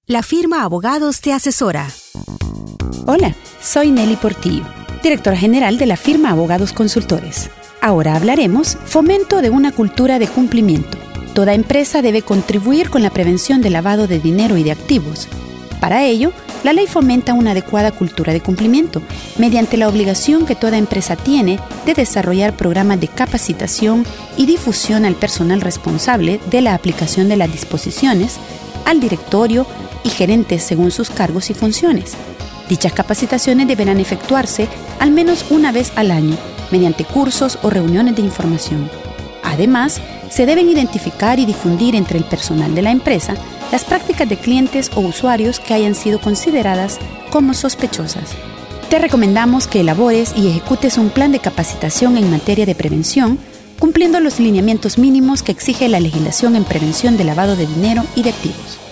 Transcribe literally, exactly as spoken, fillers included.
La firma Abogados te asesora. Hola, soy Nelly Portillo, directora general de la firma Abogados Consultores. Ahora hablaremos fomento de una cultura de cumplimiento. Toda empresa debe contribuir con la prevención del lavado de dinero y de activos. Para ello, la ley fomenta una adecuada cultura de cumplimiento mediante la obligación que toda empresa tiene de desarrollar programas de capacitación y difusión al personal responsable de la aplicación de las disposiciones, al directorio y gerentes según sus cargos y funciones. Dichas capacitaciones deberán efectuarse al menos una vez al año mediante cursos o reuniones de información. Además, se deben identificar y difundir entre el personal de la empresa las prácticas de clientes o usuarios que hayan sido consideradas como sospechosas. Te recomendamos que elabores y ejecutes un plan de capacitación en materia de prevención, cumpliendo los lineamientos mínimos que exige la legislación en prevención de lavado de dinero y de activos.